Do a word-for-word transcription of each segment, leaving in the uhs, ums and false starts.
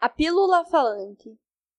A pílula falante.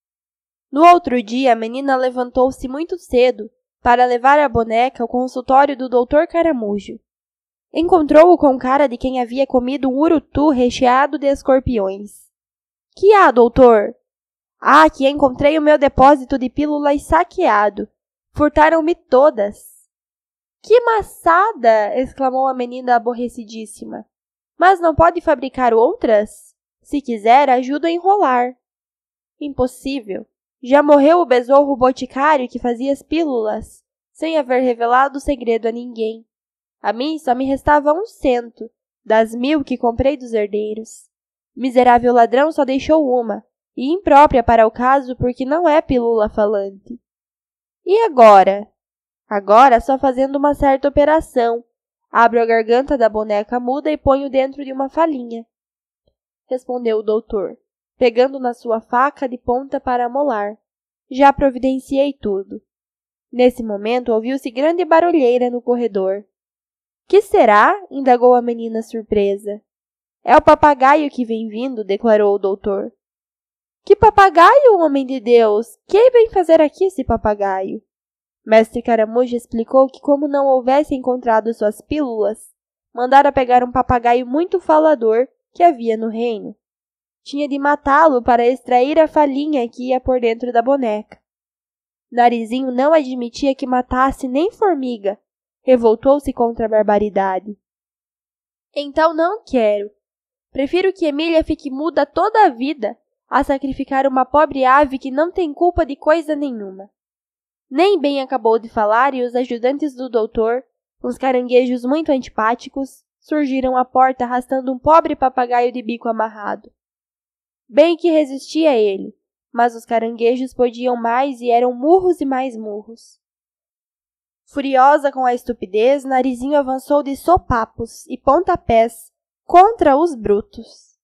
No outro dia, a menina levantou-se muito cedo para levar a boneca ao consultório do doutor Caramujo. Encontrou-o com cara de quem havia comido um urutu recheado de escorpiões. — Que há, doutor? — Ah, que encontrei o meu depósito de pílulas saqueado. Furtaram-me todas. — Que maçada! — exclamou a menina aborrecidíssima. — Mas não pode fabricar outras? Se quiser, ajudo a enrolar. — Impossível. Já morreu o besouro boticário que fazia as pílulas, sem haver revelado o segredo a ninguém. A mim só me restava um cento, das mil que comprei dos herdeiros. Miserável ladrão só deixou uma, e imprópria para o caso porque não é pílula falante. E agora? Agora só fazendo uma certa operação. Abro a garganta da boneca muda e ponho dentro de uma falinha. Respondeu o doutor, pegando na sua faca de ponta para amolar. Já providenciei tudo. Nesse momento, ouviu-se grande barulheira no corredor. — Que será? — indagou a menina surpresa. — É o papagaio que vem vindo — declarou o doutor. — Que papagaio, homem de Deus? Que vem fazer aqui esse papagaio? Mestre Caramujo explicou que, como não houvesse encontrado suas pílulas, mandara pegar um papagaio muito falador que havia no reino. Tinha de matá-lo para extrair a falinha que ia por dentro da boneca. Narizinho não admitia que matasse nem formiga. Revoltou-se contra a barbaridade. — Então não quero. Prefiro que Emília fique muda toda a vida a sacrificar uma pobre ave que não tem culpa de coisa nenhuma. Nem bem acabou de falar e os ajudantes do doutor, uns caranguejos muito antipáticos, surgiram à porta arrastando um pobre papagaio de bico amarrado. Bem que resistia a ele, mas os caranguejos podiam mais e eram murros e mais murros. Furiosa com a estupidez, Narizinho avançou de sopapos e pontapés contra os brutos.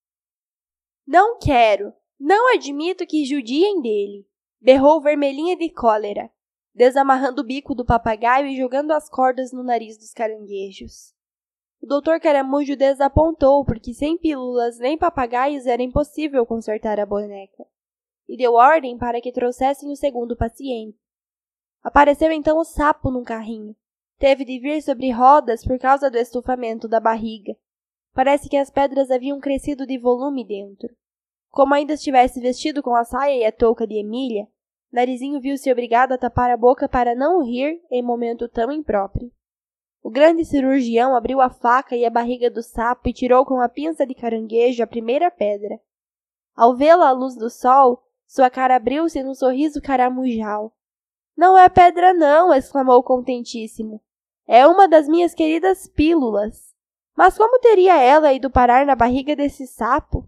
— Não quero! Não admito que judiem dele! Berrou Vermelhinha de cólera, desamarrando o bico do papagaio e jogando as cordas no nariz dos caranguejos. O doutor Caramujo desapontou, porque sem pílulas nem papagaios era impossível consertar a boneca, e deu ordem para que trouxessem o segundo paciente. Apareceu então o sapo num carrinho. Teve de vir sobre rodas por causa do estufamento da barriga. Parece que as pedras haviam crescido de volume dentro. Como ainda estivesse vestido com a saia e a touca de Emília, Narizinho viu-se obrigado a tapar a boca para não rir em momento tão impróprio. O grande cirurgião abriu a faca e a barriga do sapo e tirou com a pinça de caranguejo a primeira pedra. Ao vê-la à luz do sol, sua cara abriu-se num sorriso caramujal. — Não é pedra não! — exclamou contentíssimo. — É uma das minhas queridas pílulas. Mas como teria ela ido parar na barriga desse sapo?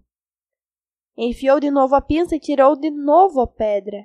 Enfiou de novo a pinça e tirou de novo a pedra.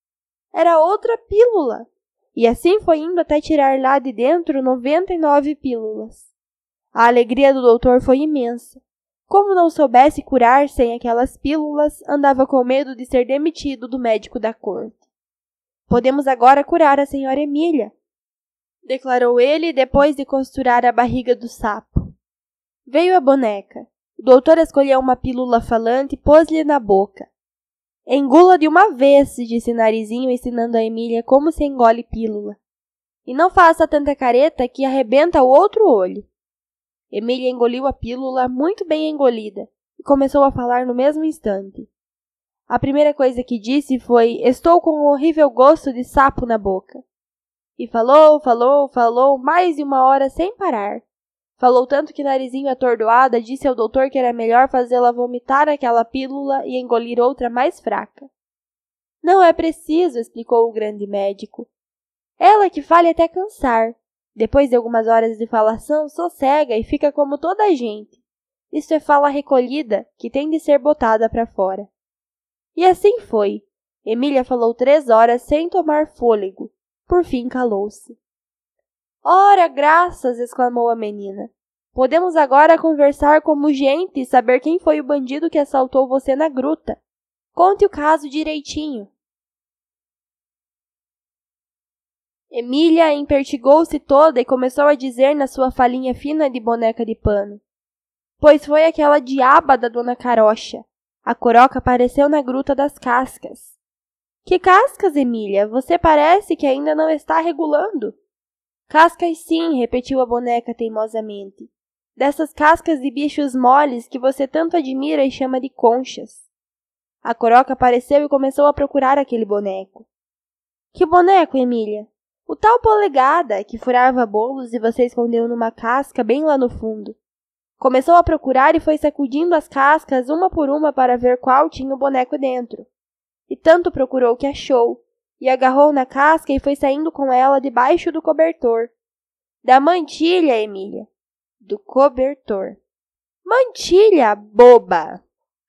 Era outra pílula! E assim foi indo até tirar lá de dentro noventa e nove pílulas. A alegria do doutor foi imensa. Como não soubesse curar sem aquelas pílulas, andava com medo de ser demitido do médico da corte. — Podemos agora curar a senhora Emília, declarou ele depois de costurar a barriga do sapo. Veio a boneca. O doutor escolheu uma pílula falante e pôs-lhe na boca. — Engula de uma vez, disse Narizinho, ensinando a Emília como se engole pílula. E não faça tanta careta que arrebenta o outro olho. Emília engoliu a pílula muito bem engolida e começou a falar no mesmo instante. A primeira coisa que disse foi: estou com um horrível gosto de sapo na boca. E falou, falou, falou, mais de uma hora sem parar. Falou tanto que Narizinho atordoada disse ao doutor que era melhor fazê-la vomitar aquela pílula e engolir outra mais fraca. Não é preciso, explicou o grande médico. Ela que fale até cansar. Depois de algumas horas de falação, sossega e fica como toda a gente. Isto é fala recolhida, que tem de ser botada para fora. E assim foi. Emília falou três horas sem tomar fôlego. Por fim calou-se. Ora, graças! Exclamou a menina. Podemos agora conversar como gente e saber quem foi o bandido que assaltou você na gruta. Conte o caso direitinho. Emília empertigou-se toda e começou a dizer na sua falinha fina de boneca de pano. Pois foi aquela diaba da dona Carocha. A Coroca apareceu na gruta das cascas. Que cascas, Emília? Você parece que ainda não está regulando. Cascas sim, repetiu a boneca teimosamente. Dessas cascas de bichos moles que você tanto admira e chama de conchas. A Coroca apareceu e começou a procurar aquele boneco. Que boneco, Emília? O tal Polegada, que furava bolos e você escondeu numa casca bem lá no fundo. Começou a procurar e foi sacudindo as cascas uma por uma para ver qual tinha o boneco dentro. E tanto procurou que achou, e agarrou na casca e foi saindo com ela debaixo do cobertor. Da mantilha, Emília. Do cobertor. Mantilha, boba!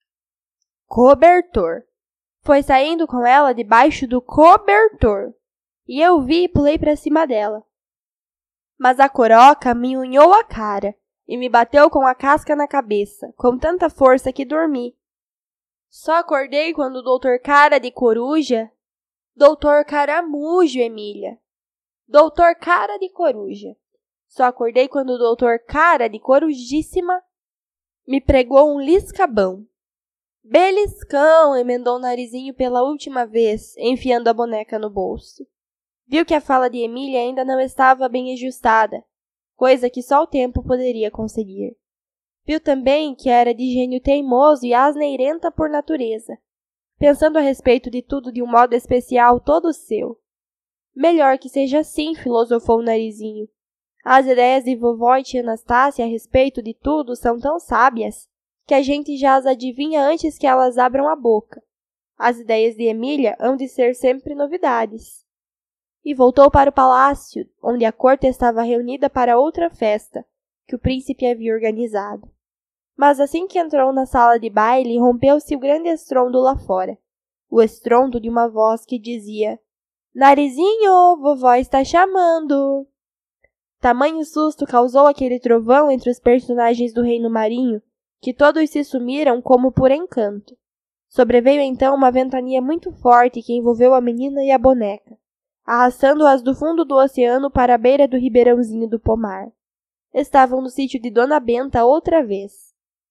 Cobertor. Foi saindo com ela debaixo do cobertor. E eu vi e pulei para cima dela. Mas a Coroca me unhou a cara e me bateu com a casca na cabeça, com tanta força que dormi. Só acordei quando o doutor Cara de Coruja... Doutor Caramujo, Emília. Doutor Cara de Coruja. Só acordei quando o doutor Cara de Corujíssima me pregou um liscabão. Beliscão, emendou o Narizinho pela última vez, enfiando a boneca no bolso. Viu que a fala de Emília ainda não estava bem ajustada, coisa que só o tempo poderia conseguir. Viu também que era de gênio teimoso e asneirenta por natureza, pensando a respeito de tudo de um modo especial todo seu. Melhor que seja assim, filosofou o Narizinho. As ideias de vovó e tia Anastácia a respeito de tudo são tão sábias que a gente já as adivinha antes que elas abram a boca. As ideias de Emília hão de ser sempre novidades. E voltou para o palácio, onde a corte estava reunida para outra festa, que o príncipe havia organizado. Mas assim que entrou na sala de baile, rompeu-se o grande estrondo lá fora. O estrondo de uma voz que dizia: Narizinho, vovó está chamando! Tamanho susto causou aquele trovão entre os personagens do reino marinho, que todos se sumiram como por encanto. Sobreveio então uma ventania muito forte que envolveu a menina e a boneca, arrastando-as do fundo do oceano para a beira do ribeirãozinho do pomar. Estavam no sítio de Dona Benta outra vez.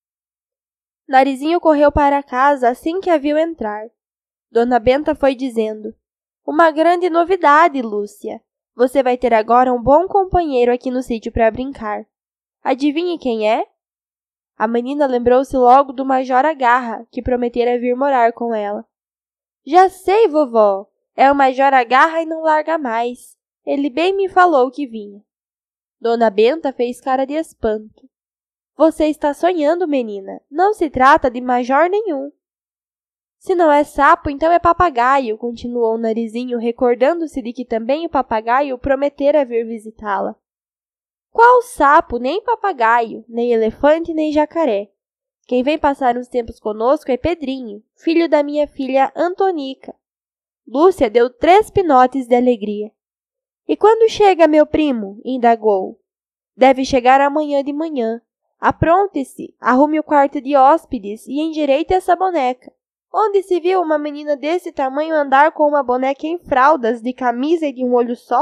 Narizinho correu para casa assim que a viu entrar. Dona Benta foi dizendo: Uma grande novidade, Lúcia. Você vai ter agora um bom companheiro aqui no sítio para brincar. Adivinhe quem é? A menina lembrou-se logo do Major Agarra, que prometera vir morar com ela. Já sei, vovó. É o Major Agarra e não larga mais. Ele bem me falou que vinha. Dona Benta fez cara de espanto. Você está sonhando, menina. Não se trata de major nenhum. Se não é sapo, então é papagaio, continuou o Narizinho, recordando-se de que também o papagaio prometera vir visitá-la. Qual sapo, nem papagaio, nem elefante, nem jacaré. Quem vem passar uns tempos conosco é Pedrinho, filho da minha filha Antonica. Lúcia deu três pinotes de alegria. E quando chega, meu primo? Indagou. Deve chegar amanhã de manhã. Apronte-se, arrume o quarto de hóspedes e endireite essa boneca. Onde se viu uma menina desse tamanho andar com uma boneca em fraldas, de camisa e de um olho só?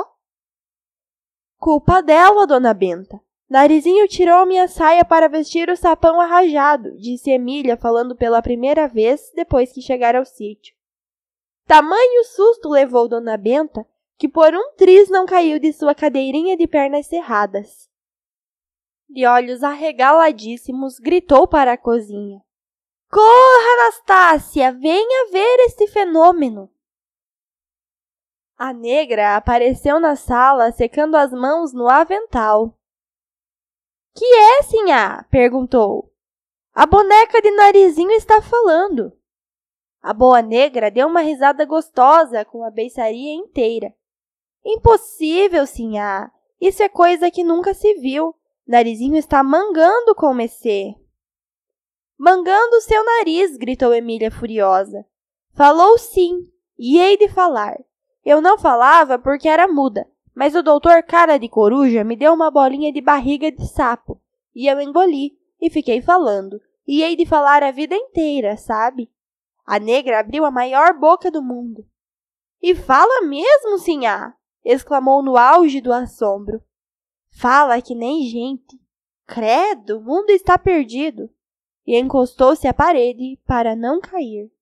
Culpa dela, Dona Benta. Narizinho tirou minha saia para vestir o sapão arrajado, disse Emília, falando pela primeira vez depois que chegara ao sítio. Tamanho susto levou Dona Benta, que por um triz não caiu de sua cadeirinha de pernas cerradas. De olhos arregaladíssimos, gritou para a cozinha. Corra, Anastácia! Venha ver este fenômeno! A negra apareceu na sala, secando as mãos no avental. Que é, sinhá? Perguntou. A boneca de Narizinho está falando. A boa negra deu uma risada gostosa com a beiçaria inteira. Impossível, sinhá. Isso é coisa que nunca se viu. Narizinho está mangando com Messê. Mangando o seu nariz, gritou Emília furiosa. Falou sim, e hei de falar. Eu não falava porque era muda, mas o doutor Cara de Coruja me deu uma bolinha de barriga de sapo, e eu engoli, e fiquei falando, e hei de falar a vida inteira, sabe? A negra abriu a maior boca do mundo. E fala mesmo, sinhá! Exclamou no auge do assombro. Fala que nem gente. Credo, o mundo está perdido. e encostou-se à parede para não cair.